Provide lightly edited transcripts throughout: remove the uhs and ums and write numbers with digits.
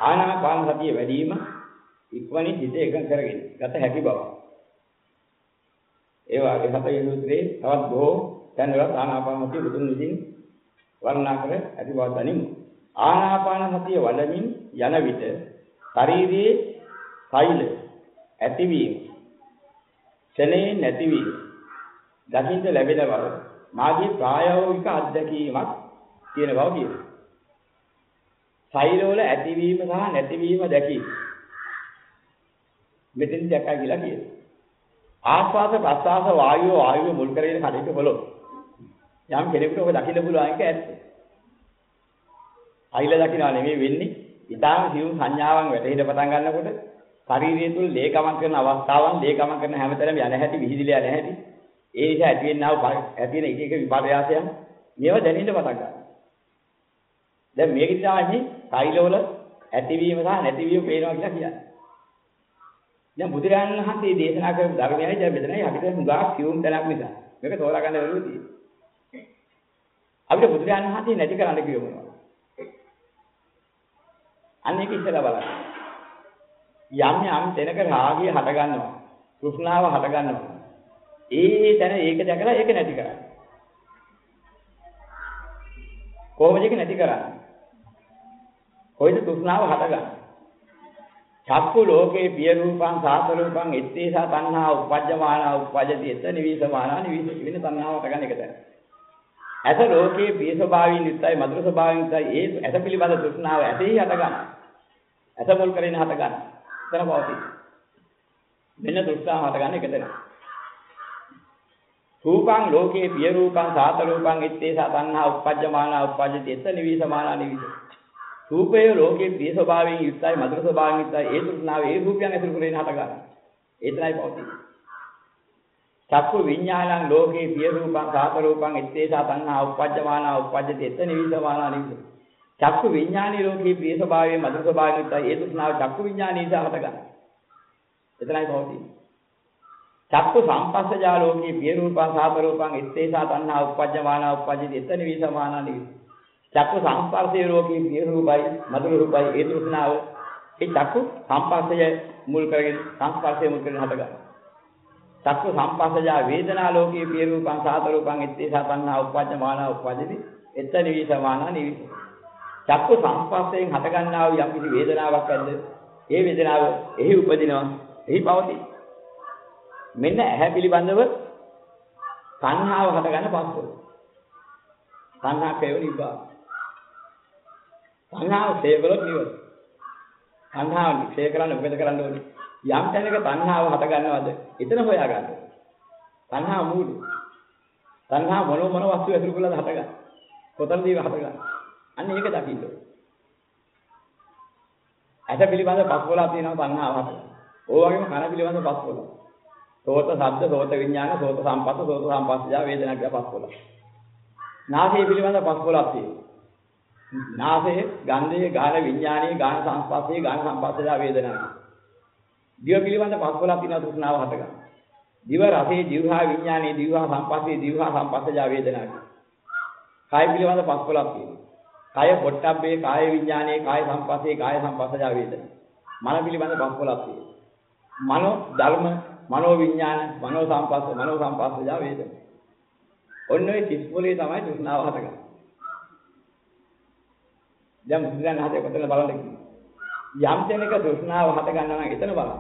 ආනාපාන සතිය වැඩි වීම ඉක්මනින් හිත එකඟ කරගෙන ගත හැකි බව. ඒ වගේ සතේ සූත්‍රයේ තවත් බොහෝ තැන්වල ආනාපාන සතිය බුදුන් විසින් වර්ණනා කර ඇති බව දනිමු. ආනාපාන සතිය වඩමින් යන විට ශරීරයේ සෛල ඇතිවීම, ශනේ නැතිවීම දකින්න ලැබෙන බව මාගේ ප්‍රායෝගික අත්දැකීමක් කියන බව කියනවා. සෛලවල ඇතිවීම සහ නැතිවීම දැකීම මෙතෙන් දැක්කා කියලා කියනවා. ආස්වාද ප්‍රස්වාස වායුව මුල් කරගෙන කටයුතු කළොත් යම් කෙනෙකුට ඔබ දකින්න පුළුවන් එක ඇත්ත. සෛල දකින්නවා නෙමෙයි වෙන්නේ. ඊටාම සියුම් සංඥාවන් වැටහෙන්න පටන් ගන්නකොට ශරීරය තුල ලේ ගමන් කරන අවස්ථාවන්, ලේ ගමන් කරන හැමතැනම යන හැටි, විහිදිලා යන හැටි, ඒ නිසා ඇති වෙන එක එක විපර්යාසයන් මේවා දැනෙන්න පටන් ගන්නවා. දැන් මේක තමයි සෛලවල ඇතිවීම සහ නැතිවීම පේනවා කියලා කියන්නේ. දැන් බුදුරජාණන් වහන්සේ දේශනා කරපු ධර්මයයි දැන් මෙතනයි අපිට හුඟක් සියුම් තැනක් නිසා මේක තෝරා ගන්න වෙලුව තියෙනවා. අපිට බුදුරජාණන් වහන්සේ නැති කරන්න කිව්ව මොනවද? අන්න ඒක ඉස්සලා බලන්න. යම් තැනක රාගය හට ගන්නවා, තෘෂ්ණාව හට ගන්නවා. ඒ තැන ඒක දැකලා ඒක නැති කරන්න. කොහොමද ඒක නැති කරන්නේ? කොයිද තෘෂ්ණාව හටගන්නේ? චක්කු ලෝකේ පිය රූපං සාත රූපං ඉත්තේසා තණ්හා උපජ්ජමානා උපජ්ජති එත නිවිසමානා නිවිස වෙන තණ්හාව හටගන්න එක තමයි. ඇස ලෝකේ පිය ස්වභාවයෙන් යුක්තයි මధుර ස්වභාවයෙන් යුක්තයි ඒ ඇස පිළිබඳ තෘෂ්ණාව ඇතෙහි හටගන්න. ඇස මුල් කරගෙන හටගන්න. එතන පවතී. මෙන්න තෘෂ්ණාව හටගන්න එක තමයි. රූපං ලෝකේ පිය රූපං සාත රූපං ඉත්තේසා තණ්හා උපජ්ජමානා උපජ්ජති එත නිවිසමානා නිවිස. රූපය ලෝකේ ප්‍රිය ස්වභාවයෙන් යුක්තයි මధుර ස්වභාවයෙන් යුක්තයි ඒ තෘෂ්ණාව ඒ රූපයන් ඇසුරු කරගෙන හට ගන්නවා. ඒ තමයි පවතින. චක්කු විඥානං ලෝකේ ප්‍රිය රූපං සාත රූපං ඉත්තේසා තණ්හා උපජ්ජමානා උපජ්ජති එත නිවිසමානා නිවිස. චක්කු විඥානී ලෝකේ ප්‍රිය ස්වභාවයෙන් මధుර ස්වභාවයෙන් යුක්තයි ඒ තෘෂ්ණාව චක්කු විඥානී නිසා හට ගන්නවා. එතනයි පවතින. චක්කු සම්පස්සජා ලෝකේ ප්‍රිය රූපං සාත රූපං ඉත්තේසා තණ්හා උපජ්ජමානා උපජ්ජති එත නිවිසමානා නිවිස. චක්කු සංස්පර්ශයේ රෝගී ප්‍රිය රූපයි මధుර රූපයි ඒ තෘෂ්ණාව ඒ චක්කු සංස්පර්ශය මුල් කරගෙන සංස්පර්ශය මුල් කරගෙන හට ගන්නවා. චක්කු සංස්පර්ශජා වේදනා ලෝකී ප්‍රිය රූපං සාත රූපං ඉත්තේසා තණ්හා උපජ්ජමානා උපජ්ජති එත නිවිසමානා නිවිස. චක්කු සංස්පර්ශයෙන් හට ගන්නා වූ යම් කිසි වේදනාවක් ඇද්ද ඒ වේදනාව එහි උපදිනවා එහි පවතී. මෙන්න ඇහැ පිළිබඳව තණ්හාව හට ගන්න පස්සෙ තණ්හා කේව නිබ්බා. තණ්හාව ක්ෂේකලොත් නිවන. තණ්හාව ක්ෂය කරන්න මොකද කරන්න ඕනේ? යම් තැනක තණ්හාව හට ගන්නවද? එතන හොයා ගන්න. තණ්හාව මූලික. තණ්හාව මොන වස්තු ඇතුළු කරලාද හටගන්නේ? කොතනදී හටගන්නේ? අන්න ඒක දකින්න ඕනේ. ඇස පිළිබඳ පස්වලා තියෙනවා තණ්හාව හටගන්නේ. ඕ වගේම කන පිළිබඳ පස්වලා. සෝත ශබ්ද, සෝත විඥාන, සෝත සම්පස්ස, සෝත සම්පස්සජා වේදනා කියලා පස්වලා. නාසය පිළිබඳ පස්වලක් තියෙනවා. නාසය ගන්ධයේ ගාන විඥානයේ ගාන සංස්පස්සේ ගාන සංපස්සජා වේදනා. දිව පිළිබඳ පස්වලක් තියෙනවා තෘෂ්ණාව හට ගන්න. දිව රසයේ දිවහා විඥානයේ දිවහා සංපස්සේ දිවහා සංපස්සජා වේදනා. කාය පිළිබඳ පස්වලක් තියෙනවා. කාය පොට්ටබ්බේ කාය විඥානයේ කාය සංපස්සේ කාය සංපස්සජා වේදනා. මන පිළිබඳ පස්වලක් තියෙනවා. මනෝ ධර්ම මනෝ විඥාන මනෝ සංපස්සජා වේදනා. ඔන්න ඔය 30 වලේ තමයි තෘෂ්ණාව හටගන්නේ. දැන් මුද්‍රයන් හදේ කොතන බලන්න කිව්වේ. යම් තැනක තෘෂ්ණාව හට ගන්නවා නම් එතන බලන්න.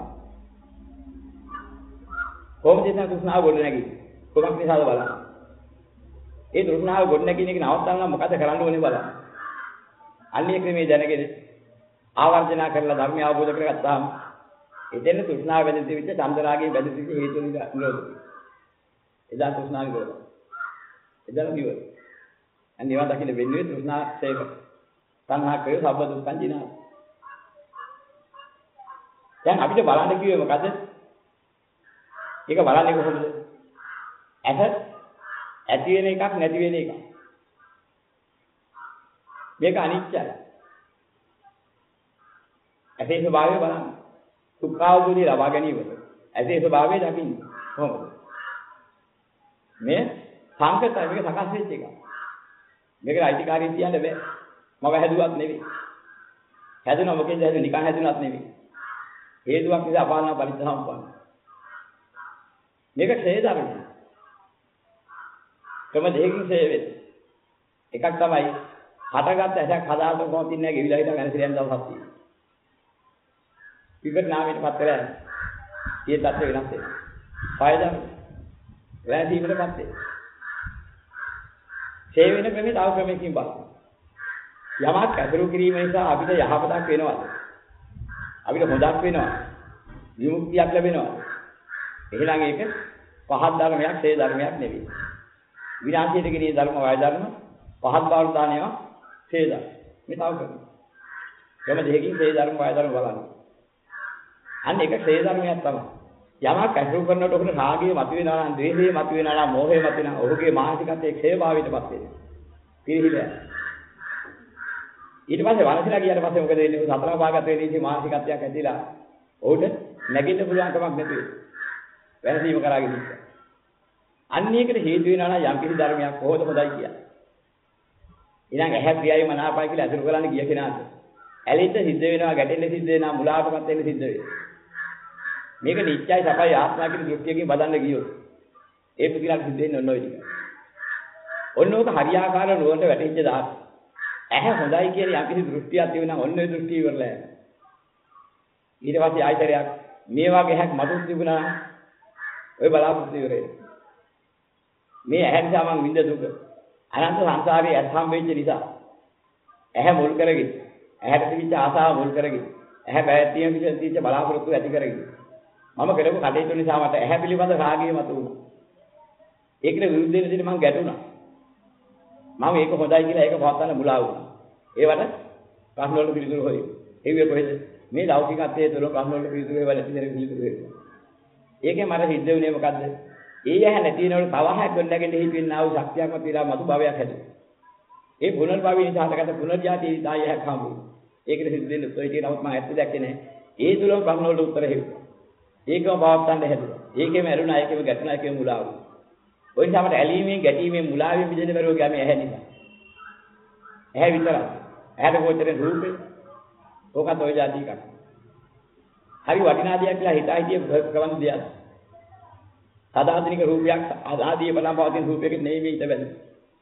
කොහොමද එතන තෘෂ්ණාව ගොඩ නැගින්නේ? කොහොමද නිසාද බලන්න. ඒ තෘෂ්ණාව ගොඩ නැගින එක නවත්තන්න මොකද කරන්න ඕනේ බලන්න. අන්නේ ක්‍රමයේ දැනගෙන ආවර්ජනා කරලා ධර්මය අවබෝධ කරගත්තාම එතන තෘෂ්ණාව වැඩි වෙච්ච චන්දරාගයේ වැඩි වෙච්ච හේතු නිරෝධ. එදා තෘෂ්ණාව නිරෝධ. එදා නිවන. අනිවා දකින්න වෙන්නේ තෘෂ්ණා සේක. තණ්හා කය සබ්බ දුක්ඛං ජිනා. දැන් අපිට බලන්න කිව්වේ මොකද? ඒක බලන්නේ කොහොමද? ඇස ඇති වෙන එකක් නැති වෙන එකක්. මේක අනිත්‍යයි. ඇසේ ස්වභාවය බලන්න. සුඛාවබෝධය ලබා ගැනීමට ඇසේ ස්වභාවය දකින්න කොහොමද? මේ සංකතය මේක සකස් වෙච්ච එකක්. මේකට අයිතිකාරී කියන්න බෑ. මම හැදුවත් නෙවෙයි. හැදුණා මොකෙන්ද හැදුනේ? නිකන් හැදුණත් නෙවෙයි. හේතුවක් නිසා අපාන පරිත්‍යාගම්. මේක ක්ෂය ධර්මය. ක්‍රම දෙකකින් ක්ෂය වෙන්නේ. එකක් තමයි හටගත් ඇසක් හදාගන්න කොහොමද ඉන්නේ ගෙවිලා හිටන් වෙනසිරියන් දවසක් තියෙනවා. විකට නාමයටපත් වෙලා යනවා. ඒ தත්ත්ව වෙනස් වෙනවා. ෆයිදම් වැදීමටපත් වෙනවා. ක්ෂය වෙන ක්‍රමේ තව ක්‍රමයකින් බලන්න. යමක් ඇතුළු කිරීම නිසා අපිට යහපතක් වෙනවද? අපිට හොදක් වෙනවද? විමුක්තියක් ලැබෙනවද? එහෙනම් ඒක පහත් ධර්මයක්, ක්ෂය ධර්මයක් නෙවෙයි. විනාශයට ගෙනියන ධර්ම වය ධර්ම පහත් බවට දානවා ක්ෂය ධර්ම. මේ තව කරනවා. එම දෙකකින් ක්ෂය ධර්ම වය ධර්ම බලන්න. අන්න ඒක ක්ෂය ධර්මයක් තමයි. යමක් ඇතුළු කරනකොට ඔකට රාගය මතුවෙනවා නම්, ද්වේෂය මතුවෙනවා නම්, මෝහය මතුවෙනවා. ඔහුගේ මානසිකත්වයේ ක්ෂය භාවයටපත් වෙනවා. පිළිහිලා. ඊට පස්සේ වනසිලා ගියාට පස්සේ මොකද වෙන්නේ? සතර භාගත වෙන්නේ මානසිකත්වයක් ඇතිලා ඔහුට නැගිට පුළුවන් කමක් නැති වෙනවා. වැරදීම කරාගෙන ඉන්න. අන්න ඒකට හේතු වෙනවා නම් යම් කිසි ධර්මයක් කොහොමද හොඳයි කියන්නේ. ඊළඟ ඇහැ ප්‍රියයි මනාපයි කියලා අතුරු කරන්න ගිය කෙනාට ඇලෙන්න සිද්ධ වෙනවා, ගැටෙන්න සිද්ධ වෙනවා, මුලාවටපත් වෙන්න සිද්ධ වෙනවා. මේක නිත්‍යයි සපයි ආත්මා කියන දෘෂ්ටියකින් බදන්න ගියොත් ඒ පිළිගන්න සිද්ධ වෙන්නේ ඔන්න ඔය ටික. ඔන්න ඕක හරියාකාර නුවණට වැටෙච්ච දාට ඇහැ හොඳයි කියන යම් කිසි දෘෂ්ටියක් තියෙනවා ඔන්න ඔය දෘෂ්ටිය ඉවරලා යනවා. ඊට පස්සේ ආයතරයක් මේ වගේ හැක් මතුත් තිබුණා නම් ඔය බලාපොරොත්තු ඉවරයි. මේ ඇහැ නිසා මං විඳ දුක අනන්ත සංසාරේ ඇත්හම් වෙච්ච නිසා ඇහැ මුල් කරගෙන ඇහැට තිබිච්ච ආසාව මුල් කරගෙන ඇහැ පැවැත්ම පිළිබඳ තිබිච්ච බලාපොරොත්තු ඇති කරගෙන මම කරපු කටයුතු නිසා මට ඇහැ පිළිබඳ රාගය මතුවුණා. ඒකට විරුද්ධ වෙන විදිහට මං ගැටුණා. මම ඒක හොඳයි කියලා ඒක පවත්වන්න මුලා වුණා. ඒවට ප්‍රශ්න වලට පිළිතුරු හොයයි. ඒකේ කොහෙද මේ ලෞකිකත්වයේ තුල ප්‍රශ්න වලට පිළිතුරු හොයවල නැති දෙයක් පිළිතුරු හොයනවා. ඒකෙන් මට සිද්ධ වුණේ මොකද්ද? ඒ ඇහැ නැති වෙනකොට තව හැක් ගොඩනගෙන හිටින්න ආව ශක්තියක්ම තියලා මතු භවයක් හැදුවා. ඒ පුනර්භවය නිසා හටගත්ත පුනර්ජාති දාය හැක් හම්බුනේ. ඒකට සිද්ධ වෙන්නේ ඔය ටික නමුත් මම ඇත්ත දැක්කේ නැහැ. ඒ තුලම ප්‍රශ්න වලට උත්තර හෙව්වා. ඒකම පවත්වන්න හැදුවා. ඒකෙම ඇරුණා, ඒකෙම ගැටුණා, ඒකෙම මුලා වුණා. ඔය නිසා මට ඇලීමෙන්, ගැටීමෙන්, මුලාවෙන් මිදෙන්න බැරුව ගියා මේ ඇහැ නිසා. ඇහැ විතරයි. ඇහැට ගෝචරේ රූපේ. ඕකත් ඔය જાති එකක්. හරි වටිනා දෙයක් කියලා හිතා හිතිය ගමන් දෙයක්. සාධාරණික රූපයක් ආදී බලන් පවතින රූපයක නෙමෙයි හිත බැඳෙන්නේ.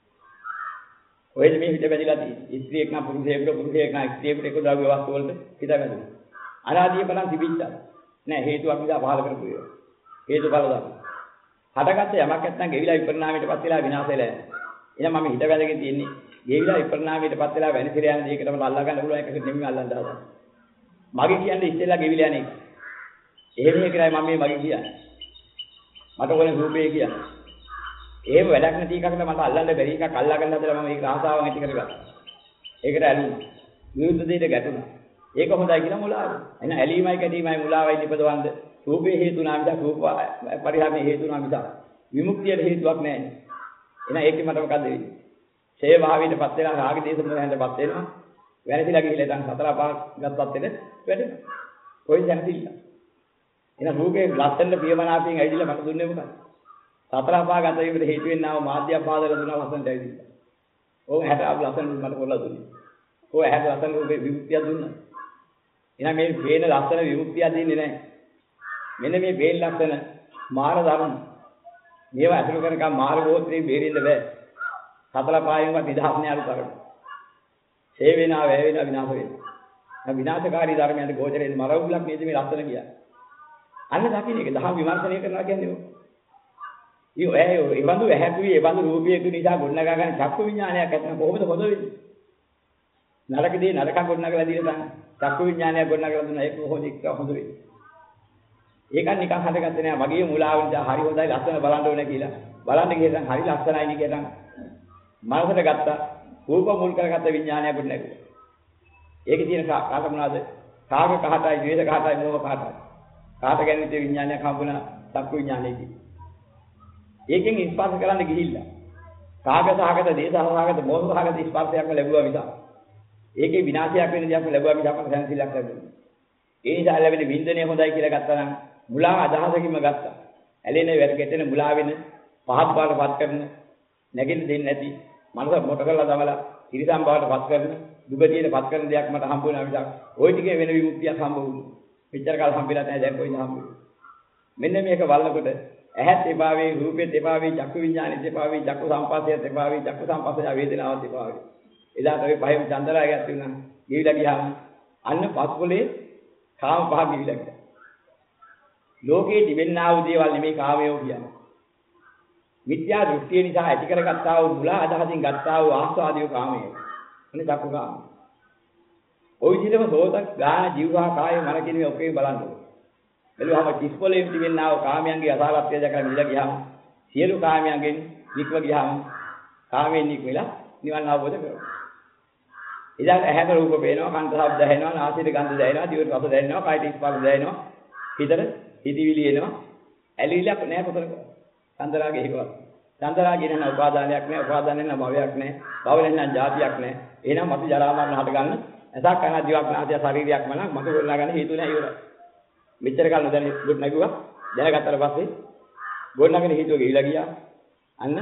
ඔයද මේ හිත බැඳිලා තියෙන්නේ. ස්ත්‍රියක් නම් පුරුෂයෙකුට, පුරුෂයෙක් නම් ස්ත්‍රියකට එක ද්‍රව්‍ය වස්තු වලට හිත බැඳෙනවා. අනාදී බලන් තිබිච්චා. නෑ හේතුවක් නිසා පහල කරපු ඒවා. හේතු බල දාන්න. හටගත්ත යමක් නැත්නම් ගෙවිලා විපරිණාමයටපත් වෙලා විනාශ වෙලා යනවා. එහෙනම් මම හිත වැදගෙන තියෙන්නේ ගෙවිලා විපරිණාමයටපත් වෙලා වෙනසිරියන දෙයකටම අල්ලා ගන්න පුළුවන් එකකට නෙමෙයි අල්ලන්න දානවා. මගේ කියන්නේ ඉස්සෙල්ලා ගෙවිලා යන එක. එහෙම එකයි මම මේ මගේ කියන්නේ. මට ඕනේ රූපේ කියන්නේ. එහෙම වැඩක් නැති එකකට මට අල්ලන්න බැරි එකක් අල්ලා ගන්න හදලා මම ඒක ආසාවෙන් ඇති කරගත්තා. ඒකට ඇලුනා. විරුද්ධ දෙයට ගැටුණා. ඒක හොඳයි කියලා මුලාව. එහෙනම් ඇලීමයි ගැටීමයි මුලාවයි නිපදවන්න රූපේ හේතු නා මිසක් රූප පරිහාමයේ හේතු නා මිසක් විමුක්තියට හේතුවක් නැහැ. එහෙනම් ඒකේ මට මොකද වෙන්නේ? ඡේ භාවයටපත් වෙලා රාග දේශ මොහයන්ටපත් වෙනවා. වැරදිලා ගිහිල්ලා දැන් සතර පහක් ගත්තත් වෙන වැඩෙනවා. කොයි දැනතිල්ල. එහෙනම් රූපේ ලස්සන ප්‍රියමනාපයෙන් ඇවිදලා මට දුන්නේ මොකක්ද? සතර පහ ගත වීමට හේතු වෙන්නා වූ මාධ්‍ය පාදල දුනා ලස්සනට ඇවිදින්න. ඕක 60 ලස්සන මට කොල්ලා දුන්නේ. ඕක 60 ලස්සන රූපේ විමුක්තිය දුන්නා. එහෙනම් මේ වේන ලස්සන විමුක්තිය දෙන්නේ නැහැ. මෙන්න මේ වේන ලස්සන මාර ධර්ම. මේවා අතුරු කරකම් මාර ගෝත්‍රයෙන් බේරෙන්න බෑ. සතර පායෙන්වත් නිදහස් න්යාලු කරනවා. ඡේ වෙනා, වැය වෙනා, විනාශ වෙනවා. විනාශකාරී ධර්මයන්ට ගෝචරයෙන් මරවුලක් නේද මේ ලස්සන කියන්නේ. අන්න දකින්න එක දහම් විමර්ශනය කරනවා කියන්නේ ඕක. ඒ බඳු ඇහැකුයි ඒ බඳු රූපයක නිසා ගොඩනගා ගන්න චක්කු විඥානයක් ඇත්තම කොහොමද හොඳ වෙන්නේ? නරකදී නරක ගොඩනගලා දීලා තමයි චක්කු විඥානයක් ගොඩනගලා දුන්නා ඒක කොහොමද හොඳ වෙන්නේ? ඒකත් නිකන් හදගත්තේ නෑ මගේ මුලාව නිසා හරි හොඳයි ලස්සන බලන්න ඕනේ කියලා. බලන්න ගියසන් හරි ලස්සනයි කියනනම් මනසට ගත්තා රූප මුල් කරගත්ත විඥානයක් ගොඩනගුවා. ඒකේ තියෙන කාට මොනවාද? කාග කහටයි, ද්වේෂ කහටයි, මෝහ කහටයි. කාට ගැනීමේ විඥානයක් හම්බුණා චක්කු විඥානයේදී. ඒකෙන් ස්පර්ශ කරන්න ගිහිල්ලා කාග සහගත, දේශ සහගත, මෝහ සහගත ස්පර්ශයක්ම ලැබුවා විතර. ඒකේ විනාශයක් වෙන දෙයක්ම ලැබුවා විතර අපට සැනසීමක් ලැබුණා. ඒ නිසා ලැබෙන වින්දනය හොඳයි කියලා ගත්තා නම් මුලා අදහසකින්ම ගත්තා. ඇලෙන වැරගෙටෙන මුලා වෙන පහත් බාටපත් කරන නැගින්න දෙන්නේ නැති මනස මොට කරලා දමලා ත්‍රිසම් බවට පත් කරන, දුගතියට පත් කරන දෙයක් මට හම්බ වෙනවා මිසක් ওই ටිකේ වෙන විමුක්තියක් හම්බ වුණේ. මෙච්චර කාල හම්බෙලා නැහැ දැන් කොයිද හම්බ වෙන්නේ. මෙන්න මේක බලනකොට ඇහත් එපා වේ, රූපෙත් එපා වේ, චක්කු විඥානෙත් එපා වේ, චක්කු සංපස්සයත් එපා වේ, චක්කු සංපස්සය වේදනාවත් එපා වේ. එදාට ඔය පහෙම චන්දරාගයක් තිබුණා. ගිවිලා ගියාම අන්න පස්කොලේ කාම පහ ගිවිලා ගියා. ලෝකේ තිබෙනා වූ දේවල් නෙමෙයි කාමයෝ කියන්නේ. මිත්‍යා දෘෂ්ටිය නිසා ඇති කරගත්තා වූ මුලා අදහසින් ගත්තා වූ ආස්වාදිය කාමය. අනේ චක්කු කාම. ওই විදිහටම සෝත ගාන ජීවහා කාය මන කියන මේ ඔකේ බලන්න ඕනේ. එළුවම කිස්පොලේ තිබෙනා වූ කාමයන්ගේ අසාරත්වය දැකලා මිදලා ගියාම සියලු කාමයන්ගෙන් නික්ම ගියාම කාමයෙන් නික්මලා නිවන් අවබෝධ කරගන්නවා. ඉතින් ඇහැට රූප පේනවා, කනට ශබ්ද ඇහෙනවා, නාසයට ගන්ධ දැනෙනවා, දිවට රස දැනෙනවා, කයට ස්පර්ශ දැනෙනවා, හිතට හිතවිලි එනවා. ඇලිලක් නැහැ කොතනක. චන්දරාගේ ඒකවත්. චන්දරාගේ නන උපාදානයක් නැහැ, උපාදානෙන් නම් භවයක් නැහැ, භවෙන් නම් જાතියක් නැහැ. එහෙනම් අපි ජරා මරණ හට ගන්න එසක් කරන දිවක් නාසය ශරීරයක්ම නම් මතු කරලා ගන්න හේතු නැහැ ඉවරයි. මෙච්චර කාල නොදැන ගොඩ නැගුවා. දැනගත්තට පස්සේ ගොඩ නැගෙන හේතුව ගිහිලා ගියා. අන්න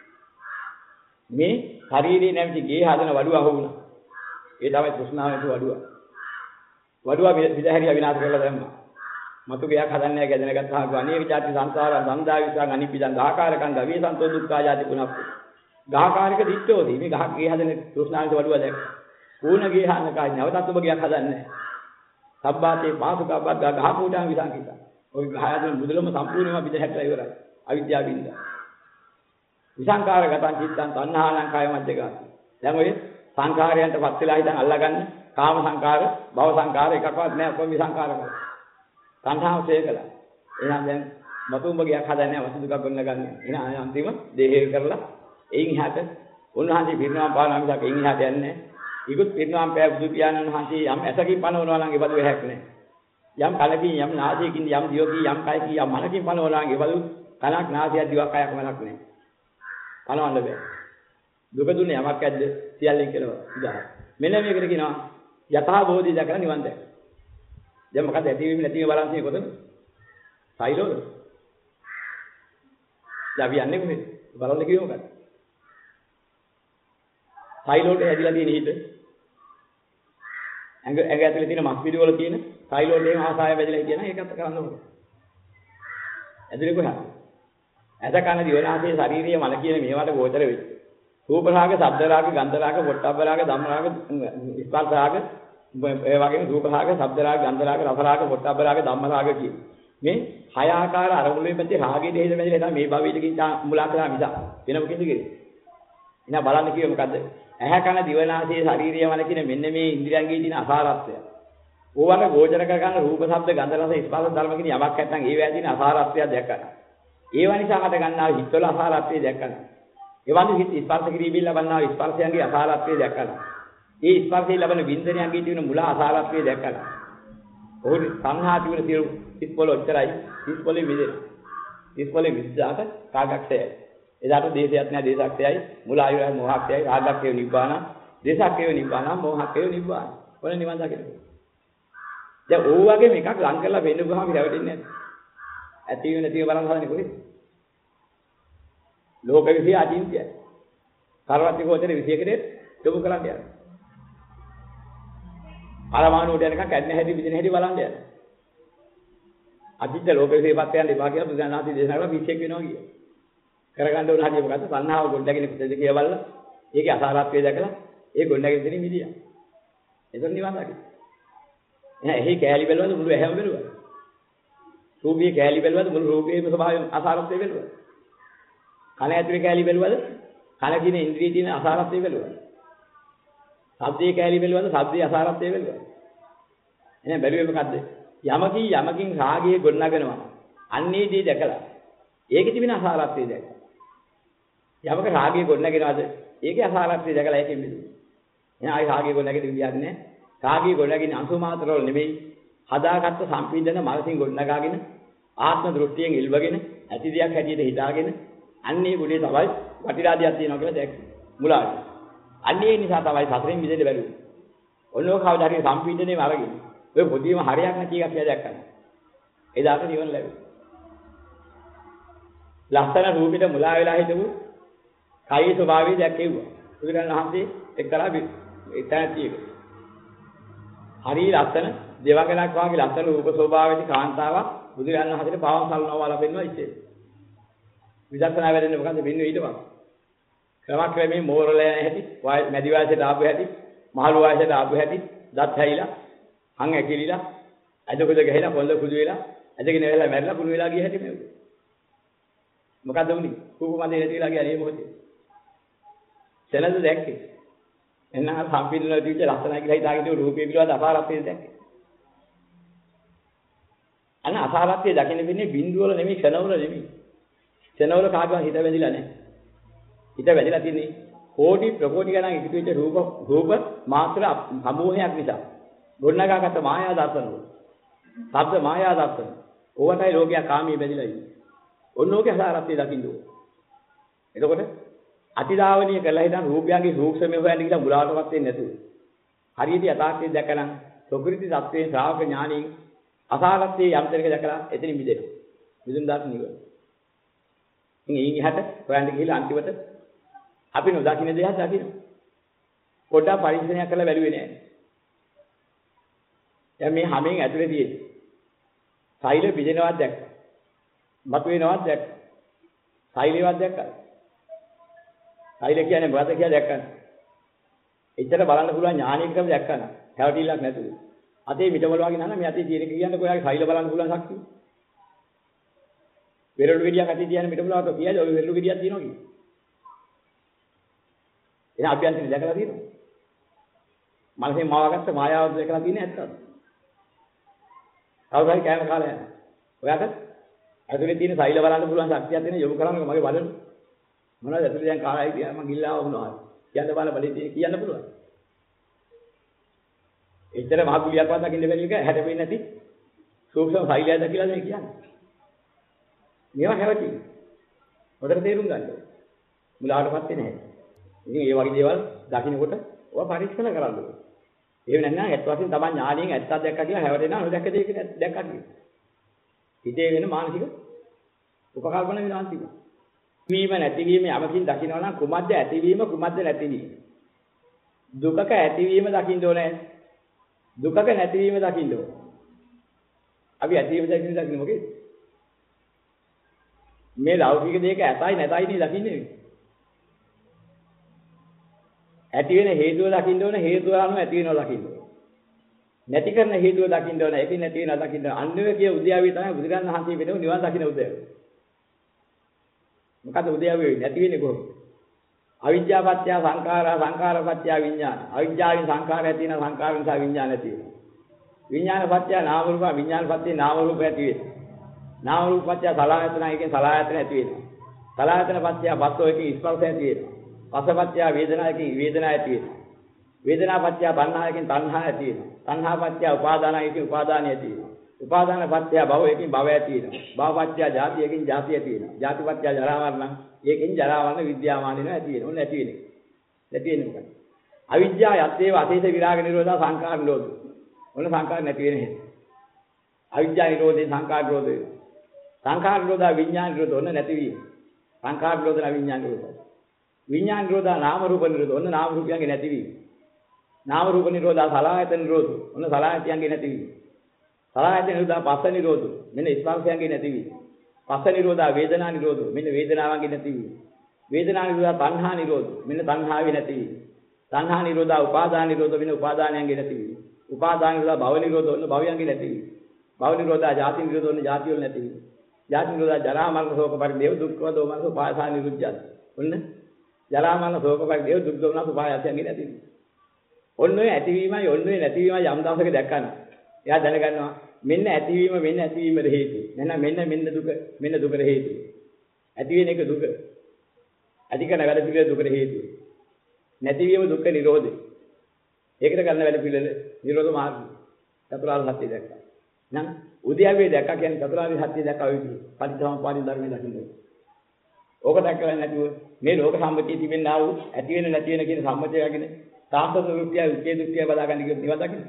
මේ ශරීරේ නැමැති ගේ හදන වඩුව අහු වුණා. ඒ තමයි තෘෂ්ණාවෙන් වඩුව. වඩුව විදහැරියා විනාශ කරලා දැම්මා. මතු ගයක් හදන්නේ නැහැ කියලා දැනගත්තාම අනේක જાති සංසාර සංදා විසං අනිපිදං ගහකාරකං ගවේ සන්තෝ දුක්ඛා જાති පුනප්ප. ගහකාරක දිට්ඨෝදී මේ ගහ ගේ හදන තෘෂ්ණාවෙන් වඩුව දැක්ක. ඌණ ගේ හදන කායි නැවතත් ඔබ ගයක් හදන්නේ නැහැ. සබ්බාතේ පාසුකබ්බත් ගහ කූටාන් විසංකිත. ඔය ගහ හදන මුදලම සම්පූර්ණයෙන්ම විදහැරලා ඉවරයි. අවිද්‍යාව වින්දා. විසංකාරගතං චිත්තං තණ්හානං කාය මැදගත. දැන් ඔය සංඛාරයන්ටපත් වෙලා ඉඳන් අල්ලගන්න කාම සංඛාර, භව සංඛාර එකක්වත් නැහැ කොහොම විසංකාර කරලා. තණ්හාව ඡය කළා. එහෙනම් දැන් මතුඹ ගයක් හදන්නේ වස්තු දුකක් ගොන්න ගන්න. එහෙනම් අන්තිම දේහය කරලා එයින් එහාට උන්වහන්සේ පිරිනවම් පානවා මිසක් එයින් එහාට යන්නේ නැහැ. ඊගොත් පිරිනවම් පෑ බුදු පියාණන් වහන්සේ යම් ඇසකින් පනවනවා නම් ඒ බඳු වැහැක් නැහැ. යම් කලකින් යම් නාසයකින් යම් දියකින් යම් කයකින් යම් මනකින් පනවනවා නම් ඒ බඳු කනක් නාසයක් දිවක් කයක් මනක් නැහැ. පනවන්න බෑ. දුක දුන්නේ යමක් ඇද්ද සියල්ලෙන් කෙලවර. උදාහරණ. මෙන්න මේකට කියනවා යථා බෝධි දැකලා නිවන් දැක. දැන් මොකද ඇතිවීම නැතිවීම බලන්නේ කොතනද? සයිලෝද? දැන් අපි යන්නේ කොහෙද? බලන්න කිව්ව මොකද? සයිලෝට ඇදිලා තියෙන හිත. ඇඟ ඇතුලේ තියෙන මස් පිළිවල තියෙන සයිලෝට එහෙම ආසාය වැදිලා කියන එකත් කරන්න ඕනේ. ඇතුලේ කොහොමද? ඇස කන දිවනාසය ශාරීරිය මන කියන මේවට ගෝචර වෙච්ච. රූප රාග, ශබ්ද රාග, ගන්ධ රාග, පොට්ටබ්බ රාග, ධම්ම රාග, ස්පර්ශ රාග, ඒ වගේම රූප රාග, ශබ්ද රාග, ගන්ධ රාග, රස රාග, පොට්ටබ්බ රාග, ධම්ම රාග කියන මේ හය ආකාර අරමුණුෙන් පැත්තේ රාගයේ දෙහිද වැදිලා තමයි මේ භවයේදී මුලා කරා මිස වෙන මොකද කියන්නේ. එහෙනම් බලන්න කිව්වේ මොකද්ද? ඇහැ කන දිවනාසය ශාරීරිය මන කියන මෙන්න මේ ඉන්ද්‍රියන්ගේ තියෙන අසාරත්වය. ඕවන ගෝචර කර ගන්න රූප, ශබ්ද, ගන්ධ, රස, ස්පර්ශ ධර්ම කියන යමක් නැත්නම් ඒ වැදින අසාරත්වය දැක්කන. ඒව නිසා හට ගන්නා හිතවල අසාරත්වය දැක්කන. එවන්දි හිත ස්පර්ශ කිරීමෙන් ලබන්නා ස්පර්ශයන්ගේ අසාරත්වය දැක්කන. ඒ ස්පර්ශයෙන් ලබන වින්දනයන්ගේ තියෙන මුල අසාරත්වය දැක්කන. ඔහු සංහා තිබුණ සියලු ඉස්පොල ඔච්චරයි. ඉස්පොලේ මිදෙන. ඉස්පොලේ විද්‍යාවට කාගක්ෂයයි. එදාට දේශයක් නැහැ දේශක්ෂයයි. මුල ආයුරයි මොහක්ෂයයි. රාගක්ෂය නිබ්බාන. දේශක්ෂය නිබ්බාන. මොහක්ෂය නිබ්බාන. ඔන්න නිවන් දකින්න. දැන් ඕ වගේ මේකක් ලං කරලා වෙන්න ගහම රැවටෙන්නේ නැහැ. ඇති වෙන නැතිව බලන් හදන්නේ කොහෙද? ලෝක විශ්ය අචින්ත්‍යයි. සර්වත්‍ය ගෝචර විශ්යකදී යොමු කරන්න යනවා. පරමාණුවට යනකම් කැඩෙන හැටි විදින හැටි බලන්න යනවා. අචින්ත්‍ය ලෝක විශ්යපත් යන දෙපා කියලා බුදුනාථී දේශනා කරලා විශ්යක් වෙනවා කියනවා. කරගන්න ඕන හැටි මොකද්ද? සංහාව ගොඩනගෙන කුතද කියලා බලලා ඒකේ අසාරත්වය දැකලා ඒ ගොඩනගෙන දෙන මිදියා. එතන නිවන් දකින්න. එහෙනම් එහි කෑලි බැලුවද මුළු ඇහැම බැලුවද? රූපයේ කෑලි බැලුවද මුළු රූපයේම ස්වභාවය අසාරත්වය බැලුවද? කන ඇතුලේ කෑලි බැලුවද? කන කියන ඉන්ද්‍රියේ තියෙන අසාරත්වය බැලුවද? ශබ්දයේ කෑලි බැලුවද? ශබ්දයේ අසාරත්වය බැලුවද? එහෙනම් බැලුවේ මොකද්ද? යමකින් රාගයේ ගොඩනගනවා. අන්නේදී දැකලා ඒකේ තිබෙන අසාරත්වය දැකලා. යමක රාගයේ ගොඩනගෙනවද? ඒකේ අසාරත්වය දැකලා ඒකෙන් මිදුණා. එහෙනම් ආයි රාගයේ ගොඩනගෙන්න විදියක් නැහැ. රාගයේ ගොඩනගෙන අංශු මාත්‍රවල නෙමෙයි හදාගත්ත සම්පීඩන මනසින් ගොඩනගාගෙන ආත්ම දෘෂ්ටියෙන් ඉල්වගෙන ඇති දෙයක් හැටියට හිතාගෙන අන්නේ ගුණේ තමයි වටිරාදියක් තියෙනවා කියලා දැක්ක මුලාට. අන්නේ නිසා තමයි සතරෙන් මිදෙන්න බැරුවේ. ඔන්නෝ කවදා හරි සම්පීඩනේම අරගෙන ඔය පොදියම හරියක් නැති එකක් කියලා දැක්කම එදාට නිවන ලැබෙයි. ලස්සන රූපෙට මුලා වෙලා හිටපු කයි ස්වභාවය දැක්කේවුවා. බුදුරජාණන් වහන්සේ එක්තරා ඉතනතියක. හරි ලස්සන දෙවඟනක් වාගේ ලස්සන රූප ස්වභාවයේ කාන්තාවක් බුදුරජාණන් වහන්සේට පාවම් සල්නවා ලැබෙනවා ඉතින්. විදර්ශනා වැඩෙන්නේ මොකද්ද වෙන්නේ ඊට පස්සේ? ක්‍රමක්‍රමයෙන් මෝරලයන් හැටි, මැදි වයසට ආපු හැටි, මහලු වයසට ආපු හැටි, දත් හැයිලා, හං ඇකිලිලා, අදකොද ගහලා පොල්ල කුඩු වෙලා, අදගෙන වෙලා මැරිලා කුණු වෙලා ගිය හැටි මේක. මොකද්ද උනේ? කුකුමදේ නැතිලා ගියා මේ මොහොතේ. සෙනද දැක්කේ. එන්න අර සම්පීඩන දීච්ච ලස්සනයි කියලා හිතාගෙන රූපේ පිළිබඳ අසාරත්වය දැක්කේ. අන්න අසාරත්වය දකින්න වෙන්නේ බිඳුවල නෙමෙයි ක්ෂණවල නෙමෙයි. ක්ෂණවල කාටවත් හිත වැදිලා නැහැ. හිත වැදිලා තින්නේ කෝටි ප්‍රකෝටි ගණන් එකතු වෙච්ච රූප මාත්‍ර සමූහයක් නිසා. ගොඩනගාගත්ත මායා දර්ශන. ශබ්ද මායා දර්ශන. ඕවටයි ලෝකයා කාමී බැඳිලා ඉන්නේ. ඔන්නෝගේ අසාරත්වය දකින්න ඕන. එතකොට අතිදාවනීය කරලා හිටන් රූපයන්ගේ සූක්ෂමව හොයන්න කියලා මුලාවටපත් වෙන්නේ නැතුව. හරියට යථාර්ථය දැකලා ප්‍රകൃති தත්ත්වයේ ශ්‍රාවක ඥානී අසාරත්වයේ යම්තරක දැකලා එතනින් මිදෙනවා. මිදුණු දාස් නිවන. ඉතින් එහාට හොයන්න ගිහලා අන්තිමට අපි නොදකින්න දෙයක් දකින්න. පොඩ්ඩක් පරිශ්‍රණයක් කරලා බැලුවේ නෑ. දැන් මේ හැමෙන් ඇතුලේ තියෙන සෛල පිළිනවත් දැක්ක. මතු වෙනවත් දැක්ක. සෛලේවත් දැක්කා. සෛල කියන්නේ මොකද්ද කියලා දැක්කන. එච්චර බලන්න පුළුවන් ඥානිකකම දැක්කන. හැවටිල්ලක් නැතුව. අතේ මිටවල වගේ නන මේ අතේ තියෙන කියන්නේ කොහේ සෛල බලන්න පුළුවන් ශක්තිය. වෙරළු ගෙඩියක් අතේ තියන මිටවලට කියද ඔය වෙරළු ගෙඩියක් තියෙනවා කියන්නේ. එන අභ්‍යන්තරේ දැකලා තියෙනවා. මනසේ මාවාගත්ත මායාව දැකලා තියෙන්නේ ඇත්තද? කවුරුහරි කෑම කාලා යනවා. ඔයාට ඇතුලේ තියෙන සෛල බලන්න පුළුවන් ශක්තියක් තියෙන යොමු කරන්නේ මගේ බලන්න. මොනවද ඇතුලේ දැන් කාලයි තියා මම ගිල්ලාව වුණා. කියන්න බලේ කියන්න පුළුවන්. එච්චර මහ කුලියක් වත් දකින්න බැරි එක හැට වෙන්නේ නැති සූක්ෂම සෛලයක්ද කියලා මේ කියන්නේ. මේවා හැවටි. හොඳට තේරුම් ගන්න ඕනේ. මුලාවටපත් වෙන්නේ නැහැ. ඉතින් මේ වගේ දේවල් දකින්නකොට ඔය පරීක්ෂණ කරන්න ඕනේ. එහෙම නැත්නම් ඇත්ත වශයෙන් තමයි ඥානියෙන් ඇත්තක් දැක්කා කියලා හැවටෙනවා නොදැක්ක දෙයක දැක්කා කියලා. හිතේ වෙන මානසික උපකල්පන වෙනවා අන්තිමට. වීම නැතිවීම යමකින් දකින්නවා නම් කුමද්ද ඇතිවීම කුමද්ද නැතිවීම. දුකක ඇතිවීම දකින්න ඕනේ. දුකක නැතිවීම දකින්න ඕනේ. අපි ඇතිවීම දකින්න මොකේද? මේ ලෞකික දෙයක ඇතයි නැතයි නේ දකින්නේ. ඇති වෙන හේතුව දකින්න ඕනේ හේතුව අනුව ඇති වෙනවා දකින්න ඕනේ. නැති කරන හේතුව දකින්න ඕනේ ඒකෙන් නැති වෙනවා දකින්න. අන්වේ කිය උද්‍යාවේ තමයි බුදුරජාණන් වහන්සේ වෙනව නිවන් දකින්න උද්‍යාවේ. මොකද උද්‍යාවේ නැති වෙන්නේ කොහොමද? අවිජ්ජා පත්‍ය සංඛාරා සංඛාර පත්‍ය විඥාන. අවිජ්ජාවෙන් සංඛාරය ඇති වෙන සංඛාර නිසා විඥාන ඇති වෙනවා. විඥාන පත්‍ය නාම රූප විඥාන පත්‍ය නාම රූප ඇති වෙනවා. නාම රූප පත්‍ය සලආයතන එකෙන් සලආයතන ඇති වෙනවා. සලආයතන පත්‍ය බස්සෝ එකෙන් ස්පර්ශය ඇති වෙනවා. පසපත්‍ය වේදනා එකෙන් වේදනා ඇති වෙනවා. වේදනා පත්‍ය තණ්හා එකෙන් තණ්හා ඇති වෙනවා. තණ්හා පත්‍ය උපාදාන එකෙන් උපාදාන ඇති වෙනවා. උපාදාන පත්‍ය භව එකෙන් භව ඇති වෙනවා. භව පත්‍ය ජාති එකෙන් ජාති ඇති වෙනවා. ජාති පත්‍ය ජරා මරණ එකෙන් ජරා මරණ විද්‍යාමාන වෙනවා ඇති වෙනවා. නැති වෙන්නේ. නැති වෙන්නේ මොකක්ද? අවිජ්ජා යත්තේව අශේෂ විරාග නිරෝධා සංඛාර නිරෝධ. ඔන්න සංඛාර නැති වෙන හේතු. අවිජ්ජා නිරෝධේ සංඛාර නිරෝධය. සංඛාර නිරෝධා විඥාන නිරෝධ ඔන්න නැති වීම. සංඛාර නිරෝධා විඥාන නිරෝධ. විඥාන නිරෝධා නාම රූප නිරෝධ ඔන්න නාම රූපයන්ගේ නැතිවීම. නාම රූප නිරෝධා සලආයතන නිරෝධ ඔන්න සලආයතයන්ගේ නැතිවීම. සලආයතන නිරෝධා පස්ස නිරෝධ මෙන්න ස්පර්ශයන්ගේ නැතිවීම. පස්ස නිරෝධා වේදනා නිරෝධ මෙන්න වේදනාවන්ගේ නැතිවීම. වේදනා නිරෝධා තණ්හා නිරෝධ මෙන්න තණ්හාවේ නැතිවීම. තණ්හා නිරෝධා උපාදාන නිරෝධ මෙන්න උපාදානයන්ගේ නැතිවීම. උපාදාන නිරෝධා භව නිරෝධ ඔන්න භවයන්ගේ නැතිවීම. භව නිරෝධා ජාති නිරෝධ ඔන්න ජාති වල නැතිවීම. ජාති නිරෝධා ජරා මරණ ශෝක පරිදේව දුක්ඛ දෝමනස උපාදාන නිරුද්ධය ඔන්න ජරා මරණ ශෝක පරිදේව දුක් දෝමනස උපායයන්ගේ නැතිවීම. ඔන්න ඔය ඇතිවීමයි ඔන්න ඔය නැතිවීමයි යම් දවසක දැක්කම එයා දැනගන්නවා මෙන්න ඇතිවීම මෙන්න ඇතිවීමේ හේතුව. එහෙනම් මෙන්න දුකට හේතුව. ඇති වෙන එක දුක. ඇති කරන වැඩ පිළිවෙල දුකට හේතුව. නැතිවීම දුක්ඛ නිරෝධය. ඒකට කරන වැඩ පිළිවෙල නිරෝධ මාර්ගය. චතුරාර්ය සත්‍ය දැක්කා. නම් උද්‍යාවේ දැක්කා කියන්නේ චතුරාර්ය සත්‍ය දැක්කා වගේ පටිච්චසමුප්පාද ධර්මයේ දකින්න. ඕක දැක්කලා නැතුව මේ ලෝක සම්මතිය තිබෙනා වූ ඇති වෙන නැති වෙන කියන සම්මතය යගෙන සාස්ත්‍ව දෘෂ්ටිය විචේ දෘෂ්ටිය බලා ගන්න කිව්වොත් නිවන් දකින්න.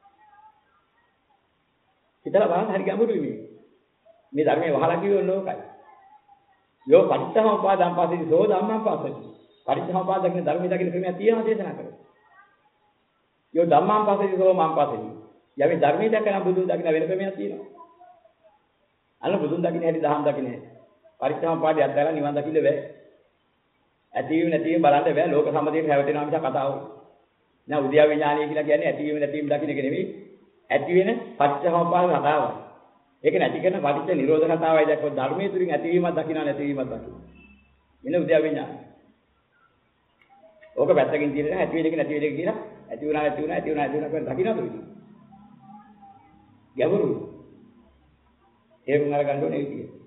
හිතලා බලන්න හරි ගැඹුරුයි මේ ධර්මයේ වහලා කිව්වොත් ඕකයි. යෝ පටිච්චසමුප්පාදං පස්සති සෝ ධම්මං පස්සති. පටිච්චසමුප්පාද දකින්න ධර්මයේ දකින්න ක්‍රමයක් තියෙනවා දේශනා කරේ. යෝ ධම්මං පස්සේදී සෝ මං පස්සේදී. යමි ධර්මයේ දකින බුදුන් දකින්න වෙන ක්‍රමයක් තියෙනවා. අන්න බුදුන් දකින්න හැටි දහම් දකින්න හැටි. පටිච්චසමුප්පාදය අත්දැකලා නිවන් දකින්න බෑ. ඇතිවීම නැතිවීම බලන්න බෑ. ලෝක සම්මතියට හැවටෙනවා මිස කතාව. නෑ උද්‍යාව විඥානය කියලා කියන්නේ ඇතිවීම නැතිවීම දකින්න එක නෙවෙයි. ඇති වෙන පටිච්චසමුප්පාද කතාවයි. ඒක නැති කරන පටිච්ච නිරෝධ කතාවයි දැක්කොත් ධර්මයේ තුලින් ඇතිවීමක් දකින්න නැතිවීමක් දකින්න. මෙන්න උද්‍යාව විඥානය. ඕක පැත්තකින් තියෙන ඇති වෙන එක නැති වෙන එක කියලා ඇති වුණා නැති වුණා ඇති වුණා නැති වුණා කියලා දකින්නද විදිහ. ගැඹුරුයි. ඒකම අරගන්න ඕනේ විදිය.